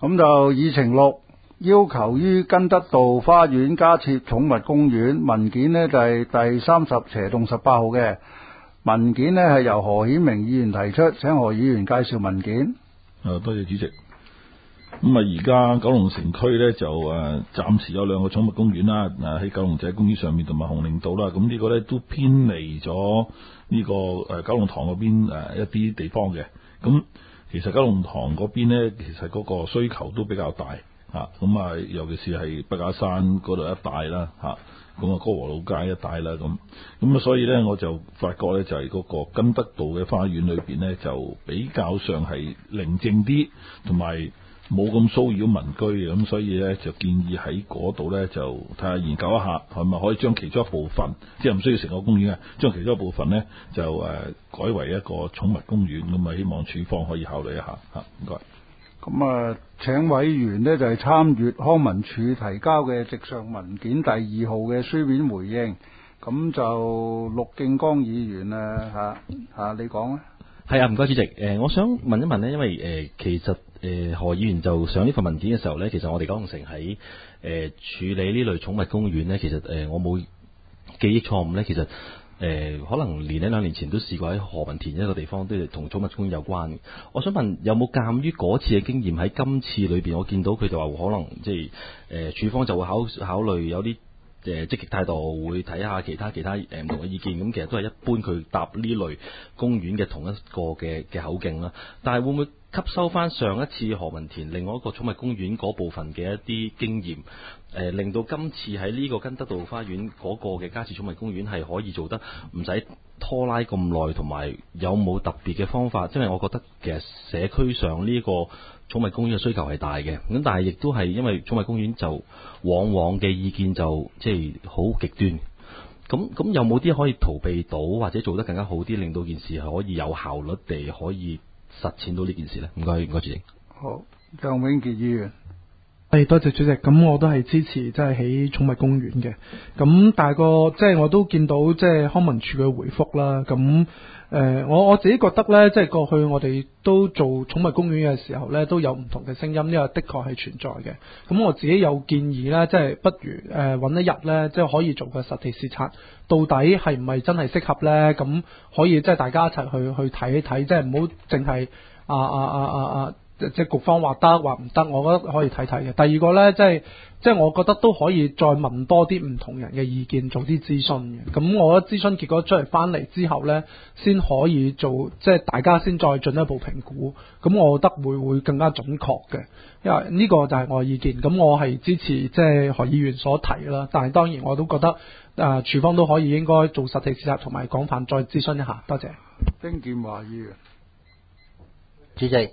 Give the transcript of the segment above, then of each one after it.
咁就議程6要求於根德道花園加設寵物公園，文件呢就係第30/18號嘅文件呢，係由何顯明議員提出，請何議員介紹文件。 多謝主席。咁而家九龍城區呢，就暫時有2個寵物公園啦，喺九龍仔公園上面同埋紅嶺道啦。咁呢個呢，都偏離咗呢個九龍塘嗰邊一啲地方嘅。咁其實九龍塘嗰邊呢，其實嗰個需求都比較大咁尤其是係筆架山嗰度一帶啦咁歌和老街一帶啦咁所以呢，我就發覺呢，就係嗰個根德道嘅花園裏邊呢，就比較上係寧靜啲，同埋冇咁騷擾民居嘅，咁所以咧就建議喺嗰度咧就睇下研究一下，係咪可以將其中一部分，即係唔需要成個公園啊，將其中一部分咧就改為一個寵物公園，咁希望署方可以考慮一下嚇，唔該。 咁請委員呢就係參閱康文署提交嘅直上文件第2號嘅書面回應，咁就陸敬剛議員你講啊。 係啊，唔該主席。我想問一問呢，因為其實何議員就上呢份文件嘅時候呢，其實我哋九龍城喺處理呢類寵物公園呢，其實我冇記憶錯誤呢，其實可能1-2年前都試過喺何文田一個地方都係同寵物公園有關嘅。我想問有冇鑑於嗰次嘅經驗喺今次裏邊，我見到佢就話可能即係署方就會考慮有啲積極態度，會睇下其他唔同嘅意見，咁其實都係一般佢搭呢類公園嘅同一個嘅口徑啦。但係會唔會吸收翻上一次何文田另外一個寵物公園嗰部分嘅一啲經驗，令到今次喺呢個根德道花園嗰個嘅加設寵物公園係可以做得唔使拖拉咁耐，同埋有冇特別嘅方法？因為我覺得其實社區上呢個寵物公園嘅需求係大嘅，咁但係亦都係因為寵物公園就往往嘅意見就即係好極端。咁有冇啲可以逃避到，或者做得更加好啲，令到件事係可以有效率地可以實踐到呢件事呢？唔該主席。 好，張永傑議員。 多謝主席。咁我都係支持即係起寵物公園嘅。咁但係即係我都見到即係康文署嘅回覆啦。咁我自己覺得呢，即係過去我哋都做寵物公園嘅時候呢，都有唔同嘅聲音，呢個的確係存在嘅。咁我自己有建議呢，即係不如揾一日呢，即係可以做個實地視察，到底係唔係真係適合呢？咁可以即係大家一齊去睇一睇，即係唔好淨係即係局方話得話唔得，我覺得可以睇睇嘅。第二個呢，即係我覺得都可以再問多啲唔同人嘅意見，做啲諮詢嘅。咁我覺得諮詢結果出嚟翻嚟之後呢，先可以做，即係大家先再進一步評估。咁我覺得會更加準確嘅，因為呢個就係我嘅意見。咁我係支持即係何議員所提啦，但係當然我都覺得署方都可以應該做實地視察同埋廣泛再諮詢一下。多謝。 丁健華議員。 主席。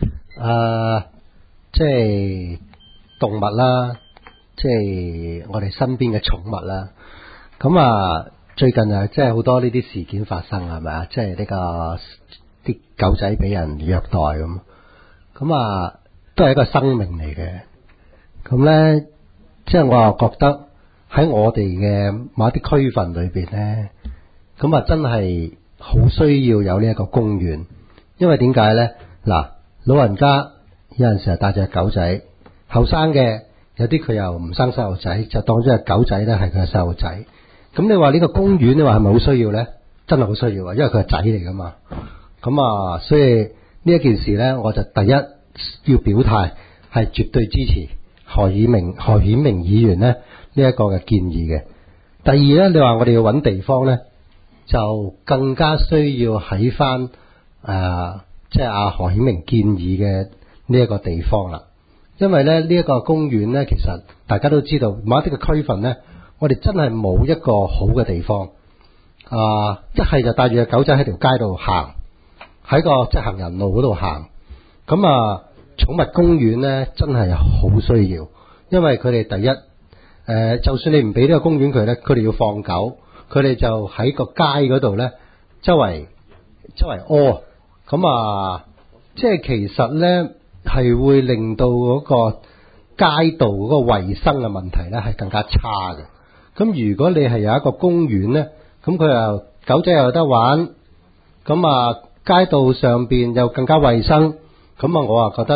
即係動物啦，即係我哋身邊嘅寵物啦。咁最近即係好多呢啲事件發生，係咪啊？即係呢個啲狗仔俾人虐待咁，都係一個生命嚟嘅。咁咧，即係我又覺得喺我哋嘅某一啲區份裏邊咧，真係好需要有呢一個公園，因為點解咧？嗱。老人家有陣時係帶隻狗仔，後生嘅有啲佢又唔生細路仔，就當咗隻狗仔咧係佢嘅細路仔。咁你話呢個公園，你話係咪好需要咧？真係好需要啊，因為佢係仔嚟噶嘛。所以呢一件事咧，我就第一要表態係絕對支持何顯明議員咧呢一個嘅建議嘅。第二咧，你話我哋要揾地方咧，就更加需要喺翻即係何顯明建議嘅呢一個地方啦，因為咧呢一個公園咧，其實大家都知道某一啲嘅區份咧，我哋真係冇一個好嘅地方。一係就帶住隻狗仔喺條街度行，喺個即係行人路嗰度行。寵物公園咧真係好需要，因為佢哋第一就算你唔俾呢個公園佢咧，佢哋要放狗，佢哋就喺個街嗰度咧周圍屙。即係其實咧係會令到嗰個街道嗰個衛生嘅問題咧係更加差嘅。咁如果你係有一個公園咧，咁佢又狗仔又有得玩，街道上邊又更加衛生，我覺得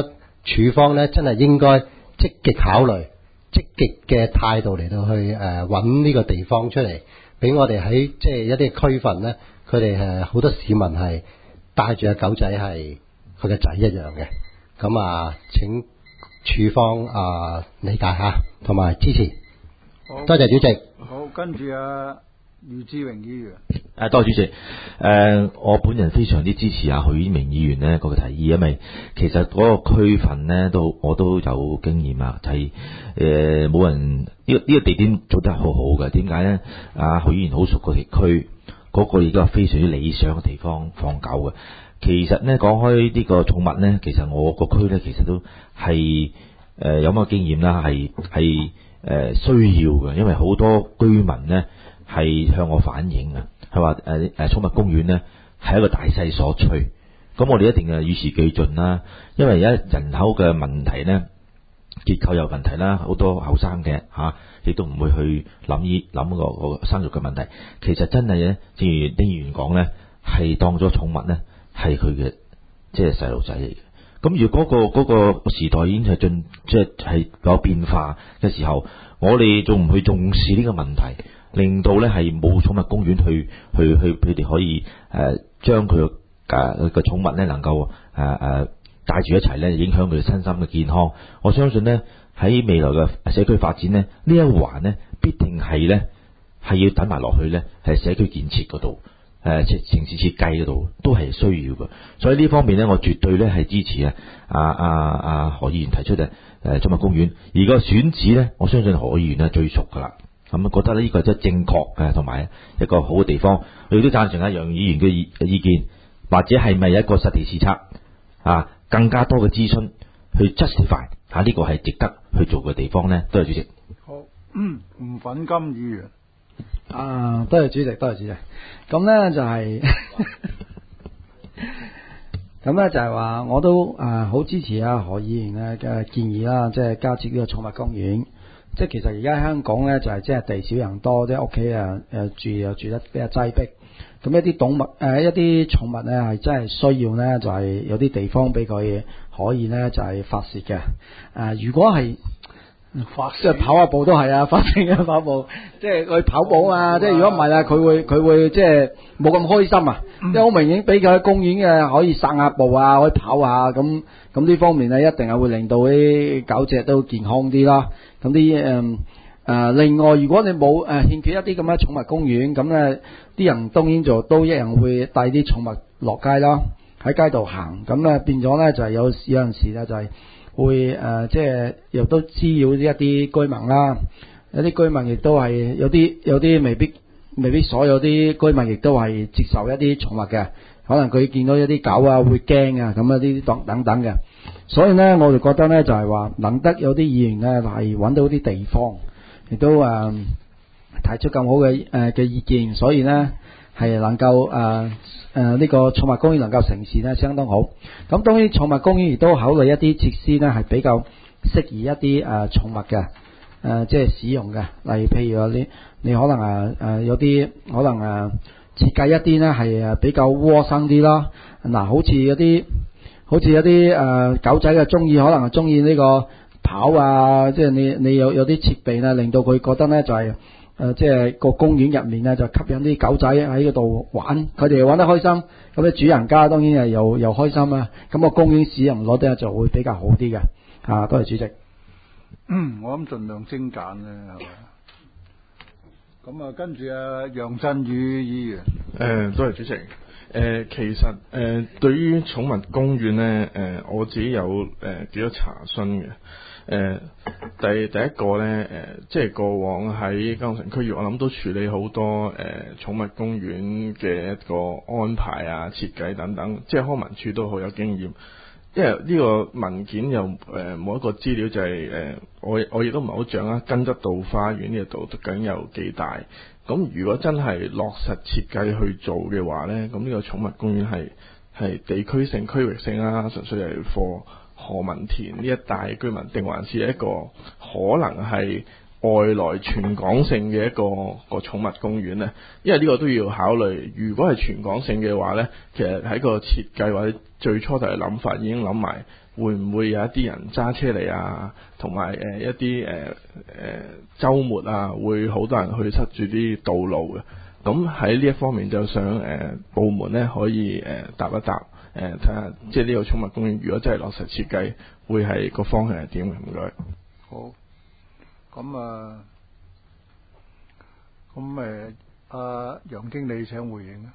處方咧真係應該積極考慮、積極嘅態度嚟到去揾呢個地方出嚟，俾我哋喺即係一啲區份咧，佢哋好多市民係帶住個狗仔係佢嘅仔一樣嘅。咁啊，請處方理解下同埋支持。 好， 多謝主席。 好，跟住余志榮議員。 多謝主席。我本人非常之支持許英明議員呢個提議，因為其實嗰個區份呢我都有經驗啊，係冇人呢個地點做得好好嘅。點解呢？許議員好熟個地區，嗰個亦都係非常之理想嘅地方放狗嘅。其實呢，講開呢個寵物呢，其實我個區呢，其實都係有乜經驗啦，係需要嘅，因為好多居民呢係向我反映啊，係話寵物公園呢係一個大勢所趨，咁我哋一定係與時俱進啦。因為而家人口嘅問題呢，結構有問題啦，好多後生嘅亦都唔會去諗個生育嘅問題。其實真係呢，正如丁議員講呢，係當咗寵物呢係佢嘅即係細路仔嚟嘅。咁如果嗰個時代已經係即係有變化嘅時候，我哋仲唔去重視呢個問題，令到咧係冇寵物公園去佢哋可以將佢個寵物咧能夠帶住一齊咧，影響佢身心嘅健康。我相信咧喺未來嘅社區發展咧，呢一環咧必定係咧係要等埋落去咧，係社區建設嗰度。城市設計嗰度都係需要嘅，所以呢方面呢，我絕對咧係支持何議員提出嘅寵物公園。而個選址呢，我相信何議員呢最熟噶啦，咁覺得呢個真係正確嘅，同埋一個好嘅地方。我亦都贊成楊議員嘅意見，或者係咪一個實地視察更加多嘅諮詢去 justify 呢個係值得去做嘅地方呢？多謝主席。 好，吳粉金議員。 多謝主席，多謝主席。咁呢就係咁呢就係話，我都好支持何議員嘅建議啦，即係加設呢個寵物公園。即係其實而家香港呢，就係即係地少人多，即係屋企又住得比較擠迫。咁一啲一啲寵物呢，係真係需要呢，就係有啲地方俾佢可以呢，就係發泄嘅。如果係即係跑下步都係啊，發泄嘅跑步，即係佢跑步啊！即係如果唔係佢會即係冇咁開心啊！即係好明顯俾佢喺公園嘅可以散下步啊，可以跑下咁呢方面咧，一定係會令到啲狗隻都健康啲啦。咁啲另外，如果你冇欠缺一啲咁嘅寵物公園，咁咧啲人當然都一樣會帶啲寵物落街啦，喺街度行，咁咧變咗咧就係有陣時咧就係會即係又都滋擾一啲居民啦，有啲居民亦都係有啲未必所有啲居民亦都係接受一啲寵物嘅，可能佢見到一啲狗啊會驚啊，咁啊呢啲等等嘅。所以呢，我哋覺得呢就係話，能得有啲議員呢係揾到啲地方，亦都提出咁好嘅意見，所以呢係能夠呢個寵物公園能夠成事呢相當好。咁當然寵物公園亦都考慮一啲設施呢係比較適宜一啲寵物嘅即係使用嘅，例如譬如話你可能有啲可能設計一啲呢係比較窩生啲啦。好似有啲狗仔嘅中意，可能係中意呢個跑啊，即係你有啲設備呢令到佢覺得呢就係即係個公園入面呢，就吸引啲狗仔喺嗰度玩，佢哋玩得開心，咁啲主人家當然係又開心啊。咁個公園使用率呢就會比較好啲嘅。多謝主席。 我諗盡量精簡咧，係咪？咁跟住楊振宇議員。 多謝主席。其實對於寵物公園呢，我自己有幾多查詢嘅。第一個呢，即係過往喺九龍城區域，我諗都處理好多寵物公園嘅一個安排啊、設計等等，即係康文署都好有經驗。因為呢個文件又冇一個資料，就係我亦都唔係好掌握根德道花園呢度究竟有幾大。咁如果真係落實設計去做嘅話呢，咁呢個寵物公園係地區性、區域性啊，純粹係貨何文田呢一帶居民，定還是一個可能係外來全港性嘅一個寵物公園呢？因為呢個都要考慮。如果係全港性嘅話呢，其實喺個設計或者最初就係諗法已經諗埋會唔會有一啲人揸車嚟啊，同埋一啲週末啊，會好多人去塞住啲道路嘅。咁喺呢一方面就想部門咧可以答一答，睇下即係呢個寵物公園如果真係落實設計，會係個方向係點嘅？唔該。 好，咁楊經理請回應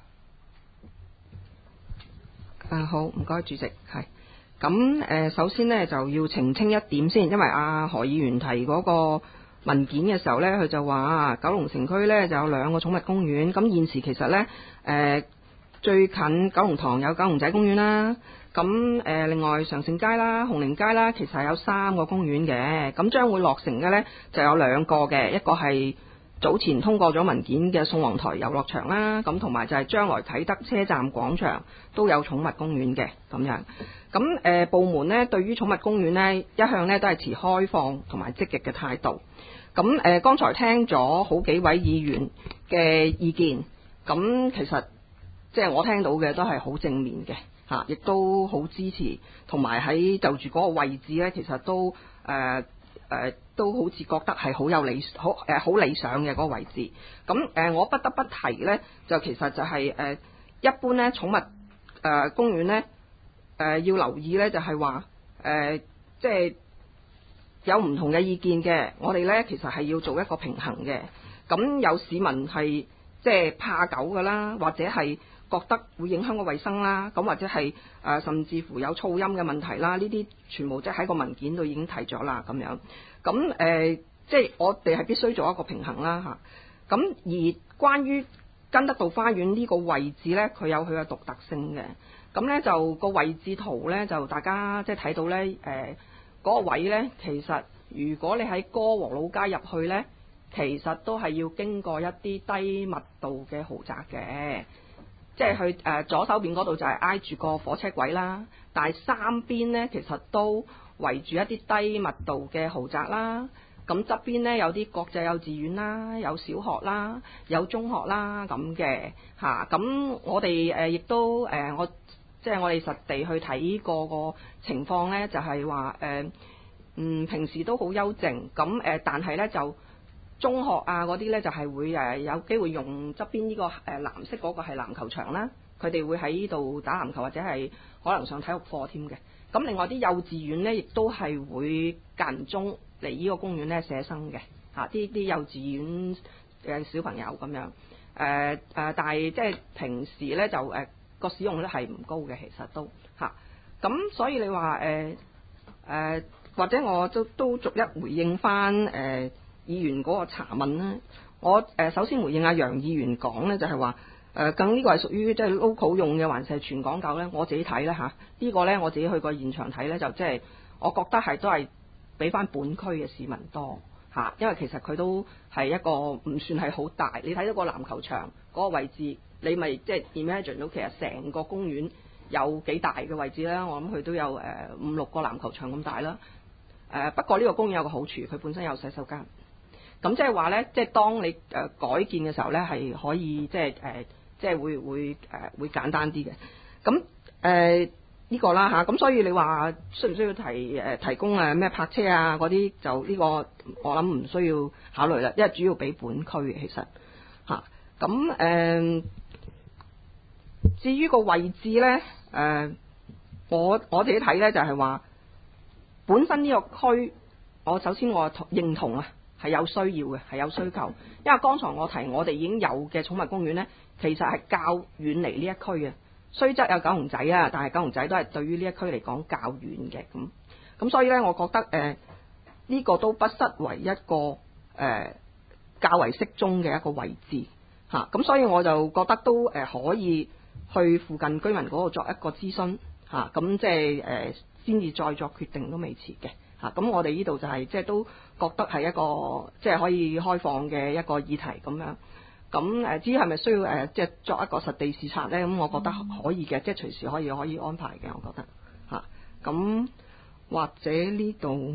啊。 好，唔該主席，係。咁首先呢，就要澄清一點先，因為何議員提嗰個文件嘅時候呢，佢就話九龍城區呢就有2個寵物公園，咁現時其實呢，最近九龍塘有九龍仔公園啦，咁另外常盛街啦、紅菱街啦，其實係有3個公園嘅，咁將會落成嘅呢，就有2個嘅，一個係早前通過咗文件嘅宋皇臺遊樂場啦，咁同埋就係將來啟德車站廣場都有寵物公園嘅咁樣。咁部門呢對於寵物公園呢，一向呢都係持開放同埋積極嘅態度。咁剛才聽咗好幾位議員嘅意見，咁其實即係我聽到嘅都係好正面嘅嚇，亦都好支持，同埋喺就住嗰個位置呢，其實都都好似覺得係好有好理想嘅嗰個位置。咁我不得不提呢，就其實就係一般呢寵物公園呢，要留意呢，就係話即係有唔同嘅意見嘅。我哋呢其實係要做一個平衡嘅。咁有市民係即係怕狗㗎啦，或者係覺得會影響個衛生啦，咁或者係甚至乎有噪音嘅問題啦，呢啲全部即係喺個文件度已經提咗啦咁樣。咁即係我哋係必須做一個平衡啦嚇。咁而關於根德道花園呢個位置呢，佢有佢嘅獨特性嘅。咁呢就個位置圖呢，就大家即係睇到呢嗰個位呢，其實如果你喺歌和老街入去呢，其實都係要經過一啲低密度嘅豪宅嘅。即係去左手邊嗰度就係挨住個火車軌啦，但係3邊呢，其實都圍住一啲低密度嘅豪宅啦。咁側邊呢，有啲國際幼稚園啦，有小學啦，有中學啦咁嘅嚇。咁我哋亦都即係我哋實地去睇過個情況呢，就係話平時都好幽靜。咁但係呢，就中學啊嗰啲呢，就係會有機會用側邊呢個藍色嗰個係籃球場啦，佢哋會喺呢度打籃球或者係可能上體育課添嘅。咁另外啲幼稚園呢，亦都係會間中嚟呢個公園呢寫生嘅嚇，啲幼稚園嘅小朋友咁樣但係即係平時呢，就個使用率係唔高嘅，其實都嚇。咁所以你話或者我都逐一回應翻議員嗰個查問啦。我首先回應阿楊議員講呢，就係話咁呢個係屬於即係 local 用嘅，還是係全港九呢？我自己睇呢，嚇，呢個呢，我自己去過現場睇呢，就即係我覺得係都係俾翻本區嘅市民多嚇，因為其實佢都係一個唔算係好大。你睇到個籃球場嗰個位置，你咪即係 imagine 到其實成個公園有幾大嘅位置啦。我諗佢都有5-6個籃球場咁大啦。不過呢個公園有個好處，佢本身有洗手間。咁即係話呢，即係當你改建嘅時候呢，係可以即係會簡單啲嘅。咁呢個啦嚇，咁所以你話需唔需要提供咩泊車啊嗰啲，就呢個我諗唔需要考慮啦，因為主要俾本區嘅其實嚇。咁至於個位置呢，我自己睇呢，就係話本身呢個區，我首先我認同啊。係有需要嘅，係有需求。因為剛才我提我哋已經有嘅寵物公園呢，其實係較遠離呢一區嘅。雖則有九龍仔啊，但係九龍仔都係對於呢一區嚟講較遠嘅。咁所以呢，我覺得呢個都不失為一個較為適中嘅一個位置嚇。咁所以我就覺得都可以去附近居民嗰度作一個諮詢嚇。咁即係先至再作決定都未遲嘅。咁我哋呢度就係即係都覺得係一個即係可以開放嘅一個議題咁樣。咁至於係咪需要即係作一個實地視察呢？咁我覺得可以嘅，即係隨時可以安排嘅。我覺得嚇。咁或者呢度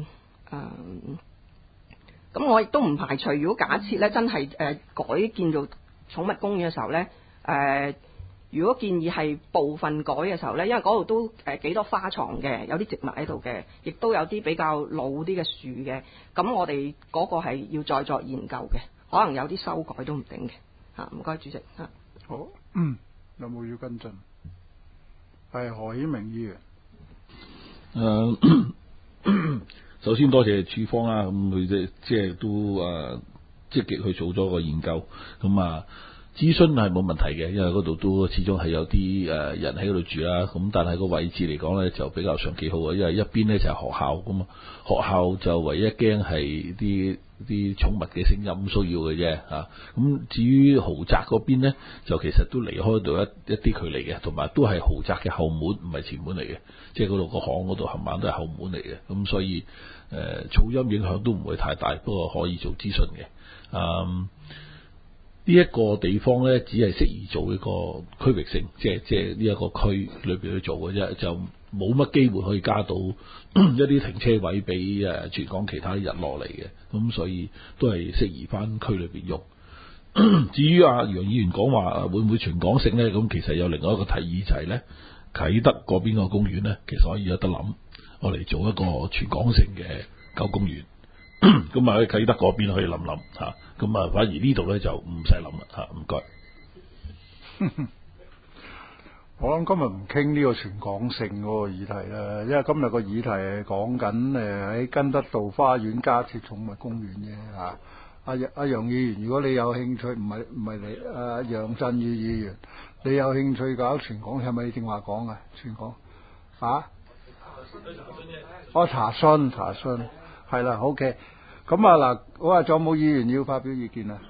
咁我亦都唔排除，如果假設呢真係改建做寵物公園嘅時候呢， 如果建議係部分改嘅時候呢，因為嗰度都幾多花床嘅，有啲植物喺度嘅，亦都有啲比較老啲嘅樹嘅，咁我哋嗰個係要再作研究嘅，可能有啲修改都唔定嘅嚇。唔該主席嚇。 好，有冇要跟進？係何顯明議員。 首先多謝處方啦，咁佢即係都積極去做咗個研究，咁諮詢係冇問題嘅，因為嗰度都始終係有啲人喺嗰度住啦，咁但係個位置嚟講咧就比較上幾好啊，因為一邊咧就係學校咁啊，學校就唯一驚係啲寵物嘅聲音騷擾嘅啫嚇，咁至於豪宅嗰邊咧就其實都離開到一啲距離嘅，同埋都係豪宅嘅後門，唔係前門嚟嘅，即係嗰度個巷嗰度冚唪唥都係後門嚟嘅，咁所以噪音影響都唔會太大，不過可以做諮詢嘅。呢一個地方咧，只係適宜做一個區域性，即係呢一個區裏邊去做嘅啫，就冇乜機會可以加到一啲停車位俾全港其他人落嚟嘅，咁所以都係適宜翻區裏邊用。至於楊議員講話會唔會全港性咧，咁其實有另外一個提議就係咧，啟德嗰邊個公園咧，其實可以有得諗，我嚟做一個全港性嘅狗公園。咁喺啟德嗰邊可以諗諗嚇，咁反而呢度咧就唔使諗啦嚇，唔該。 我諗今日唔傾呢個全港性嗰個議題啦，因為今日個議題係講緊喺根德道花園加設寵物公園啫嚇。阿楊議員，如果你有興趣，唔係你楊振宇議員，你有興趣搞全港，係咪你正話講啊？全港啊？查詢係啦，OK。咁嗱，我話仲有冇議員要發表意見啊？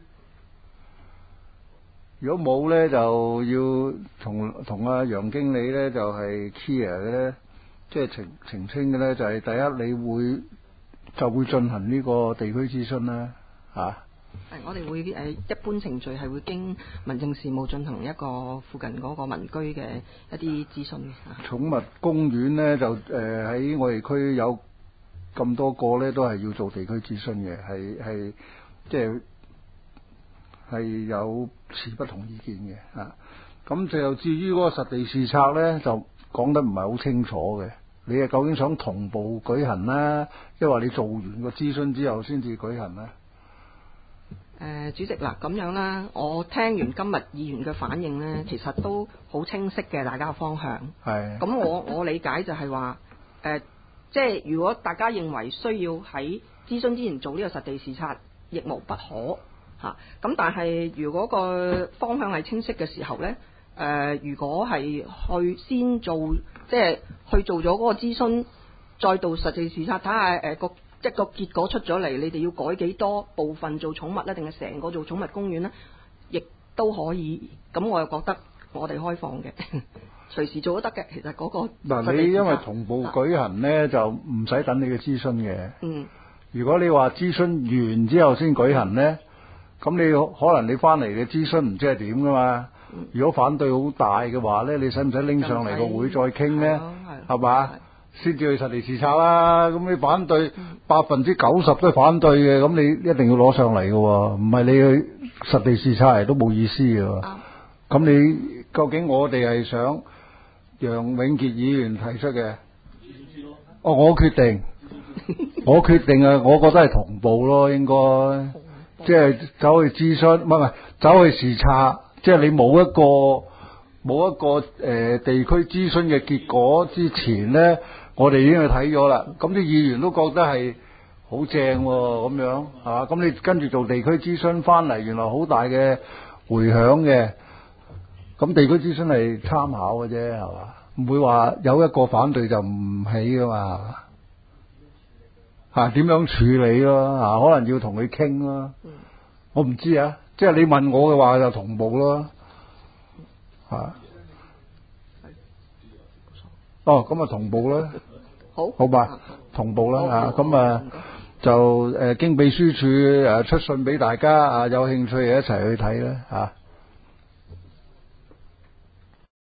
如果冇咧，就要同阿楊經理咧，就係 clear 嘅咧，即係澄清嘅咧，就係第一，你會進行呢個地區諮詢啦，嚇。 我哋會一般程序係會經民政事務進行一個附近嗰個民居嘅一啲諮詢嘅。 寵物公園咧就喺我哋區有咁多個咧，都係要做地區諮詢嘅，係即係有持不同意見嘅嚇。咁就至於嗰個實地視察咧，就講得唔係好清楚嘅。你係究竟想同步舉行啦，即係話你做完個諮詢之後先至舉行啦？ 主席嗱，咁樣啦，我聽完今日議員嘅反應咧，其實都好清晰嘅，大家嘅方向。係。咁我理解就係話，即係如果大家認為需要喺諮詢之前做呢個實地視察，亦無不可嚇。咁但係如果個方向係清晰嘅時候咧，如果係去先做，即係去做咗嗰個諮詢，再到實地視察，睇下一個結果出咗嚟，你哋要改幾多部分做寵物咧，定係成個做寵物公園咧，亦都可以。咁我又覺得我哋開放嘅，隨時做都得嘅。其實嗰個嗱，你因為同步舉行咧，就唔使等你嘅諮詢嘅。如果你話諮詢完之後先舉行咧，咁你可能你翻嚟嘅諮詢唔知係點噶嘛。如果反對好大嘅話咧，你使唔使拎上嚟個會再傾咧？係嘛？先至去實地視察啦，咁你反對90%都反對嘅，咁你一定要攞上嚟嘅喎，唔係你去實地視察嚟都冇意思嘅喎。咁你究竟我哋係想楊永傑議員提出嘅？我決定啊，我覺得係同步咯，應該即係走去諮詢，唔係走去視察，即係你冇一個地區諮詢嘅結果之前咧。我哋已經去睇咗啦，咁啲議員都覺得係好正咁樣，係嘛？咁你跟住做地區諮詢翻嚟，原來好大嘅迴響嘅，咁地區諮詢係參考嘅啫，係嘛？唔會話有一個反對就唔起噶嘛，嚇點樣處理咯？嚇可能要同佢傾咯，我唔知啊，即係你問我嘅話就同步咯，嚇。咁啊同步啦，好吧，同步啦嚇，咁就經秘書處出信俾大家有興趣一齊去睇啦嚇。